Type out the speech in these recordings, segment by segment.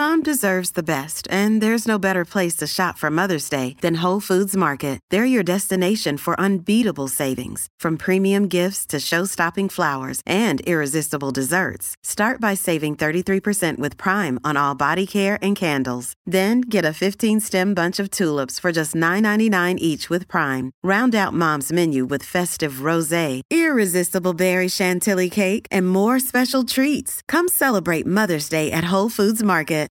Mom deserves the best, and there's no better place to shop for Mother's Day than Whole Foods Market. They're your destination for unbeatable savings, from premium gifts to show-stopping flowers and irresistible desserts. Start by saving 33% with Prime on all body care and candles. Then get a 15-stem bunch of tulips for just $9.99 each with Prime. Round out Mom's menu with festive rosé, irresistible berry chantilly cake, and more special treats. Come celebrate Mother's Day at Whole Foods Market.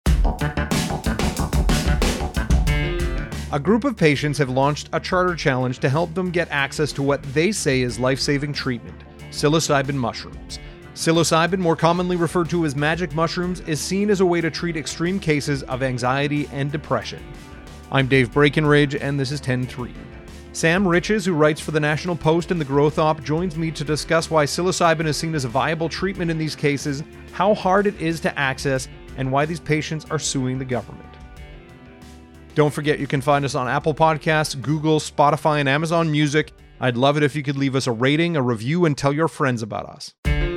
A group of patients have launched a charter challenge to help them get access to what they say is life-saving treatment: psilocybin mushrooms. Psilocybin, more commonly referred to as magic mushrooms, is seen as a way to treat extreme cases of anxiety and depression. I'm Dave Breckenridge, and this is 10-3. Sam Riches, who writes for the National Post and the Growth Op, joins me to discuss why psilocybin is seen as a viable treatment in these cases, how hard it is to access, and why these patients are suing the government. Don't forget you can find us on Apple Podcasts, Google, Spotify, and Amazon Music. I'd love it if you could leave us a rating, a review, and tell your friends about us.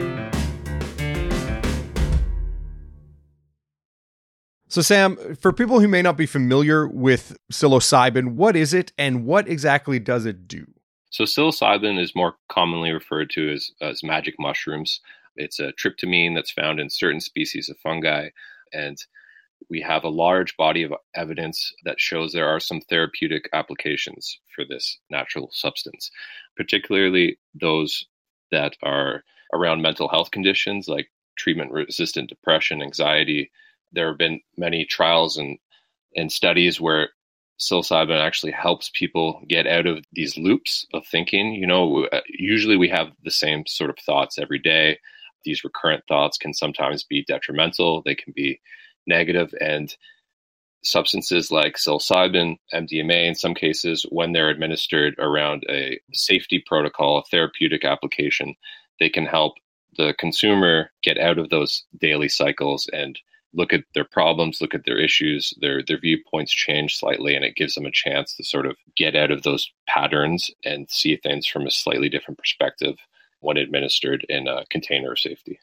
So Sam, for people who may not be familiar with psilocybin, what is it and what exactly does it do? So psilocybin is more commonly referred to as magic mushrooms. It's a tryptamine that's found in certain species of fungi, and we have a large body of evidence that shows there are some therapeutic applications for this natural substance, particularly those that are around mental health conditions like treatment-resistant depression, anxiety. There have been many trials and studies where psilocybin actually helps people get out of these loops of thinking. You know, usually we have the same sort of thoughts every day. These recurrent thoughts can sometimes be detrimental. They can be negative, and substances like psilocybin, MDMA in some cases, when they're administered around a safety protocol, a therapeutic application, they can help the consumer get out of those daily cycles and look at their problems, look at their issues, their viewpoints change slightly, and it gives them a chance to sort of get out of those patterns and see things from a slightly different perspective when administered in a container of safety.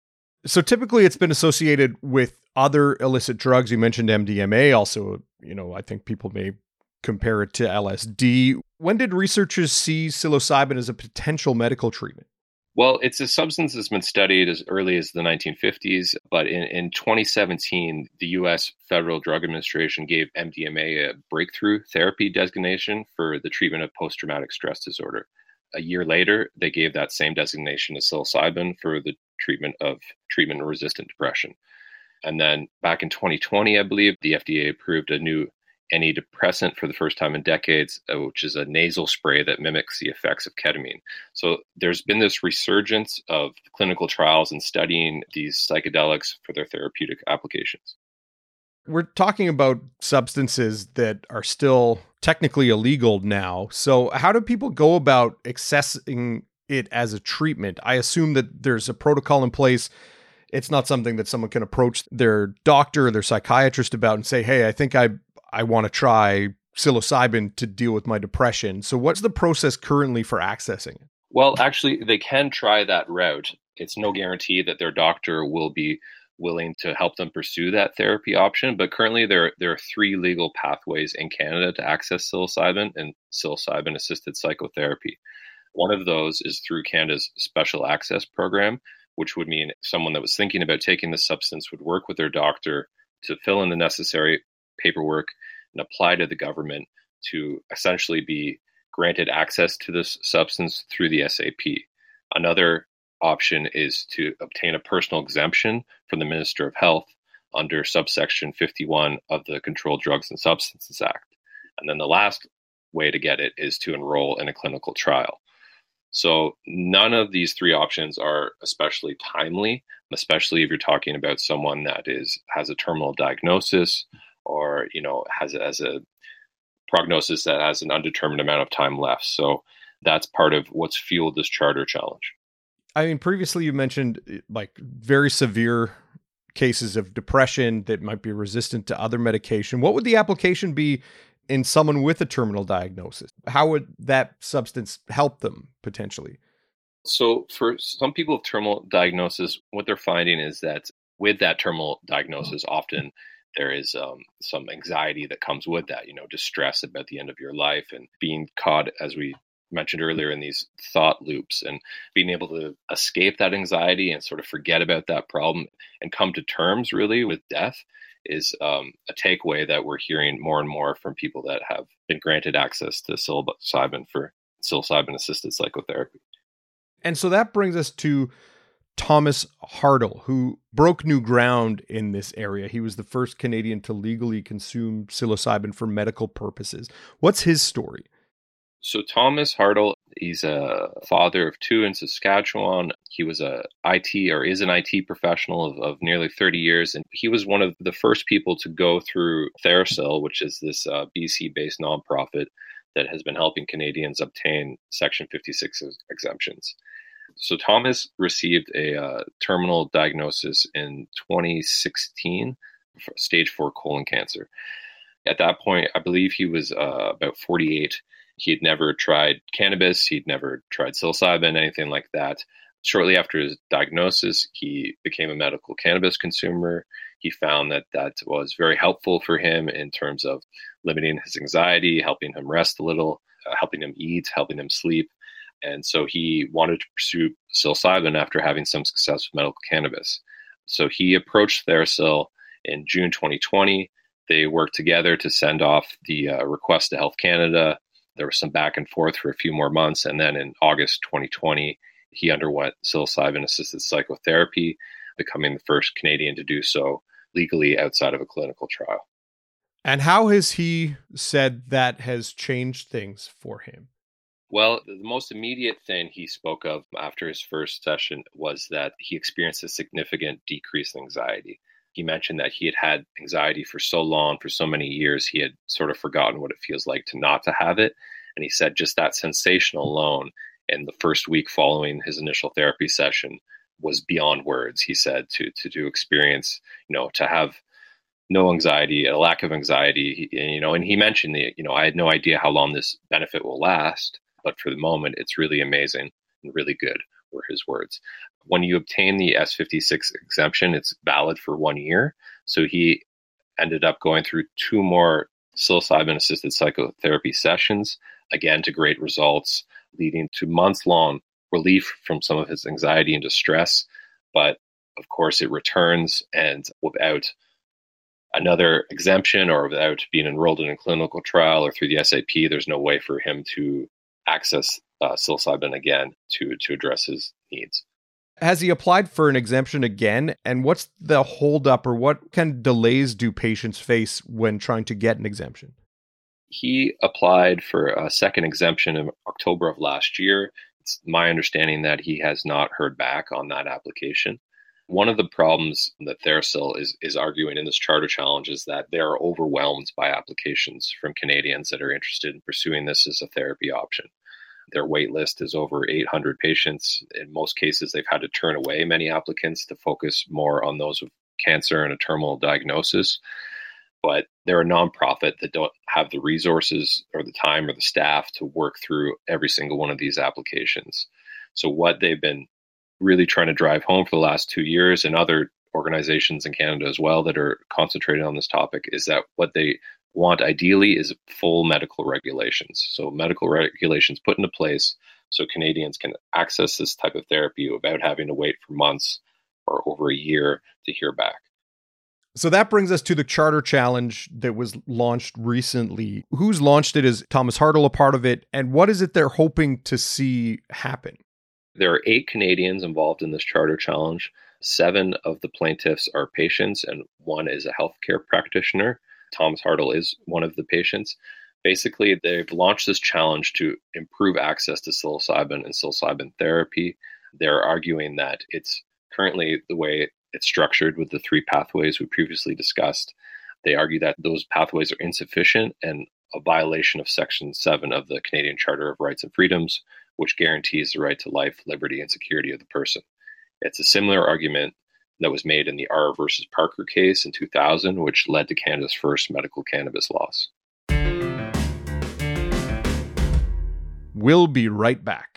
So typically it's been associated with other illicit drugs. You mentioned MDMA. Also, I think people may compare it to LSD. When did researchers see psilocybin as a potential medical treatment? Well, it's a substance that's been studied as early as the 1950s, but in 2017, the U.S. Federal Drug Administration gave MDMA a breakthrough therapy designation for the treatment of post-traumatic stress disorder. A year later, they gave that same designation to psilocybin for the treatment of treatment-resistant depression. And then back in 2020, I believe, the FDA approved a new antidepressant for the first time in decades, which is a nasal spray that mimics the effects of ketamine. So there's been this resurgence of clinical trials and studying these psychedelics for their therapeutic applications. We're talking about substances that are still technically illegal now. So how do people go about accessing it as a treatment? I assume that there's a protocol in place. It's not something that someone can approach their doctor or their psychiatrist about and say, hey, I think I want to try psilocybin to deal with my depression. So what's the process currently for accessing it? Well, actually, they can try that route. It's no guarantee that their doctor will be willing to help them pursue that therapy option. But currently, there are 3 legal pathways in Canada to access psilocybin and psilocybin-assisted psychotherapy. One of those is through Canada's Special Access Program, which would mean someone that was thinking about taking the substance would work with their doctor to fill in the necessary paperwork and apply to the government to essentially be granted access to this substance through the SAP. Another option is to obtain a personal exemption from the Minister of Health under subsection 51 of the Controlled Drugs and Substances Act. And then the last way to get it is to enroll in a clinical trial. So none of these 3 options are especially timely, especially if you're talking about someone that has a terminal diagnosis or has a prognosis that has an undetermined amount of time left. So that's part of what's fueled this charter challenge. I mean, previously you mentioned like very severe cases of depression that might be resistant to other medication. What would the application be in someone with a terminal diagnosis? How would that substance help them potentially? So for some people with terminal diagnosis, what they're finding is that with that terminal diagnosis, often there is some anxiety that comes with that, distress about the end of your life and being caught, as we mentioned earlier, in these thought loops, and being able to escape that anxiety and sort of forget about that problem and come to terms really with death is a takeaway that we're hearing more and more from people that have been granted access to psilocybin for psilocybin-assisted psychotherapy. And so that brings us to Thomas Hartle, who broke new ground in this area. He was the first Canadian to legally consume psilocybin for medical purposes. What's his story? So Thomas Hartle, he's a father of two in Saskatchewan. He was is an IT professional of nearly 30 years. And he was one of the first people to go through TheraPsil, which is this BC-based nonprofit that has been helping Canadians obtain Section 56 exemptions. So Thomas received a terminal diagnosis in 2016, stage 4 colon cancer. At that point, I believe he was about 48. He had never tried cannabis. He'd never tried psilocybin, anything like that. Shortly after his diagnosis, he became a medical cannabis consumer. He found that was very helpful for him in terms of limiting his anxiety, helping him rest a little, helping him eat, helping him sleep. And so he wanted to pursue psilocybin after having some success with medical cannabis. So he approached TheraPsil in June 2020. They worked together to send off the request to Health Canada. There was some back and forth for a few more months. And then in August 2020, he underwent psilocybin-assisted psychotherapy, becoming the first Canadian to do so legally outside of a clinical trial. And how has he said that has changed things for him? Well, the most immediate thing he spoke of after his first session was that he experienced a significant decrease in anxiety. He mentioned that he had had anxiety for so long, for so many years, he had sort of forgotten what it feels like to not to have it. And he said just that sensation alone in the first week following his initial therapy session was beyond words. He said to experience, to have no anxiety, a lack of anxiety, and he mentioned I had no idea how long this benefit will last, but for the moment, it's really amazing and really good, were his words. When you obtain the S56 exemption, it's valid for 1 year. So he ended up going through 2 more psilocybin-assisted psychotherapy sessions, again to great results, leading to months-long relief from some of his anxiety and distress. But of course, it returns, and without another exemption or without being enrolled in a clinical trial or through the SAP, there's no way for him to access psilocybin again to address his needs. Has he applied for an exemption again? And what's the holdup, or what kind of delays do patients face when trying to get an exemption? He applied for a second exemption in October of last year. It's my understanding that he has not heard back on that application. One of the problems that TheraPsil is arguing in this charter challenge is that they are overwhelmed by applications from Canadians that are interested in pursuing this as a therapy option. Their wait list is over 800 patients. In most cases, they've had to turn away many applicants to focus more on those with cancer and a terminal diagnosis. But they're a nonprofit that don't have the resources or the time or the staff to work through every single one of these applications. So what they've been really trying to drive home for the last 2 years, and other organizations in Canada as well that are concentrated on this topic, is that what they want ideally is full medical regulations. So medical regulations put into place so Canadians can access this type of therapy without having to wait for months or over a year to hear back. So that brings us to the Charter Challenge that was launched recently. Who's launched it? Is Thomas Hartle a part of it? And what is it they're hoping to see happen? There are 8 Canadians involved in this Charter Challenge. 7 of the plaintiffs are patients, and 1 is a healthcare practitioner. Thomas Hartle is one of the patients. Basically, they've launched this challenge to improve access to psilocybin and psilocybin therapy. They're arguing that it's currently the way it's structured with the 3 pathways we previously discussed. They argue that those pathways are insufficient and a violation of Section 7 of the Canadian Charter of Rights and Freedoms, which guarantees the right to life, liberty, and security of the person. It's a similar argument that was made in the R versus Parker case in 2000, which led to Canada's first medical cannabis laws. We'll be right back.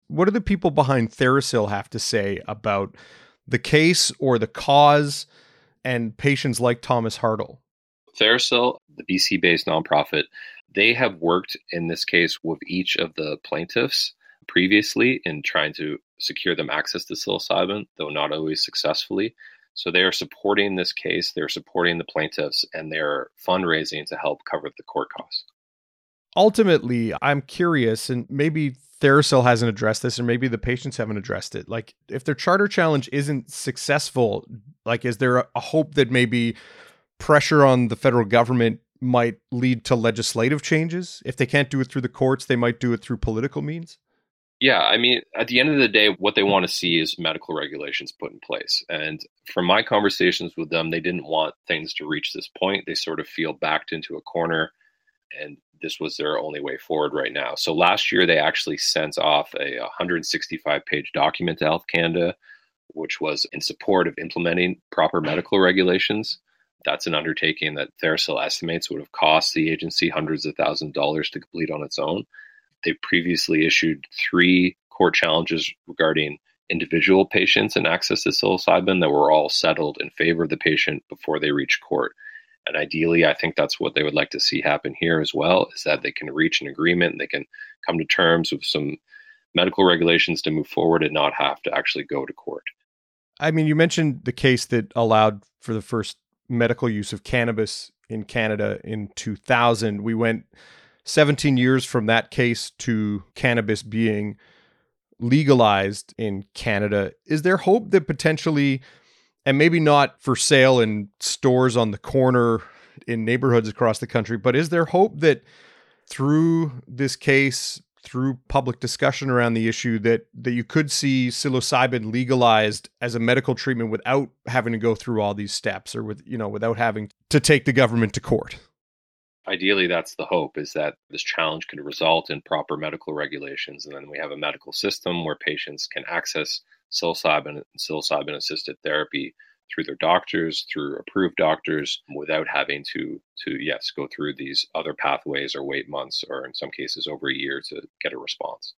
what do the people behind TheraSil have to say about the case or the cause and patients like Thomas Hartle? TheraSil, the BC-based nonprofit, they have worked in this case with each of the plaintiffs previously in trying to secure them access to psilocybin, though not always successfully. So they are supporting this case, they're supporting the plaintiffs, and they're fundraising to help cover the court costs. Ultimately, I'm curious, and maybe TheraSil hasn't addressed this, or maybe the patients haven't addressed it. Like, if their charter challenge isn't successful, like, is there a hope that maybe pressure on the federal government might lead to legislative changes? If they can't do it through the courts, they might do it through political means? Yeah, I mean, at the end of the day, what they want to see is medical regulations put in place. And from my conversations with them, they didn't want things to reach this point. They sort of feel backed into a corner, and this was their only way forward right now. So last year, they actually sent off a 165-page document to Health Canada, which was in support of implementing proper medical regulations. That's an undertaking that TheraSil estimates would have cost the agency hundreds of thousands of dollars to complete on its own. They previously issued 3 court challenges regarding individual patients and access to psilocybin that were all settled in favor of the patient before they reached court. And ideally, I think that's what they would like to see happen here as well, is that they can reach an agreement and they can come to terms with some medical regulations to move forward and not have to actually go to court. I mean, you mentioned the case that allowed for the first medical use of cannabis in Canada in 2000. We went 17 years from that case to cannabis being legalized in Canada. Is there hope that potentially, and maybe not for sale in stores on the corner in neighborhoods across the country, but is there hope that through this case, through public discussion around the issue, that you could see psilocybin legalized as a medical treatment without having to go through all these steps, or without having to take the government to court? Ideally, that's the hope, is that this challenge could result in proper medical regulations. And then we have a medical system where patients can access psilocybin and psilocybin-assisted therapy through their doctors, through approved doctors, without having to go through these other pathways or wait months, or in some cases over a year, to get a response.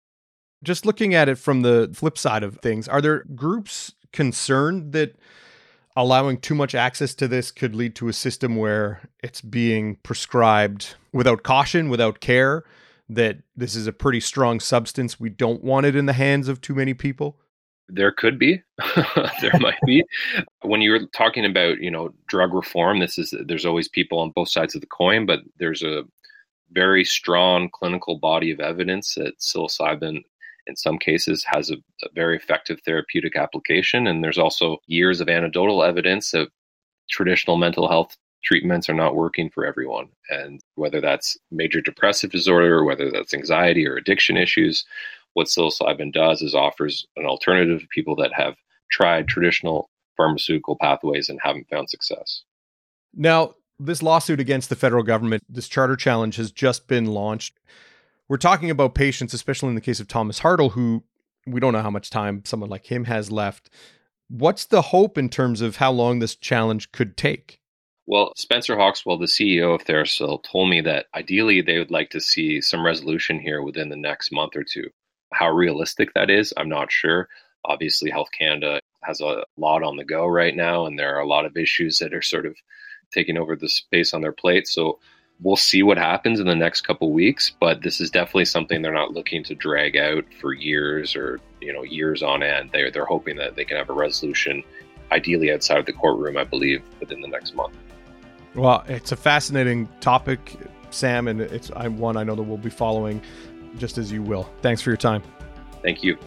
Just looking at it from the flip side of things, are there groups concerned that allowing too much access to this could lead to a system where it's being prescribed without caution, without care, that this is a pretty strong substance, we don't want it in the hands of too many people? There could be. There might be. When you're talking about, drug reform, there's always people on both sides of the coin, but there's a very strong clinical body of evidence that psilocybin in some cases has a very effective therapeutic application. And there's also years of anecdotal evidence that traditional mental health treatments are not working for everyone. And whether that's major depressive disorder, or whether that's anxiety or addiction issues, what psilocybin does is offers an alternative to people that have tried traditional pharmaceutical pathways and haven't found success. Now, this lawsuit against the federal government, this charter challenge, has just been launched. We're talking about patients, especially in the case of Thomas Hartle, who we don't know how much time someone like him has left. What's the hope in terms of how long this challenge could take? Well, Spencer Hawkswell, the CEO of TheraSil, told me that ideally they would like to see some resolution here within the next month or two. How realistic that is, I'm not sure. Obviously, Health Canada has a lot on the go right now, and there are a lot of issues that are sort of taking over the space on their plate. So we'll see what happens in the next couple of weeks, but this is definitely something they're not looking to drag out for years or, years on end. They're hoping that they can have a resolution, ideally outside of the courtroom, I believe, within the next month. Well, it's a fascinating topic, Sam, and it's one I know that we'll be following just as you will. Thanks for your time. Thank you.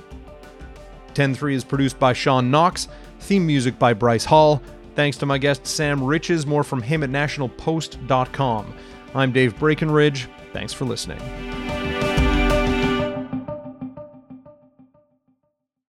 10-3 is produced by Sean Knox. Theme music by Bryce Hall. Thanks to my guest, Sam Riches. More from him at nationalpost.com. I'm Dave Breckenridge. Thanks for listening.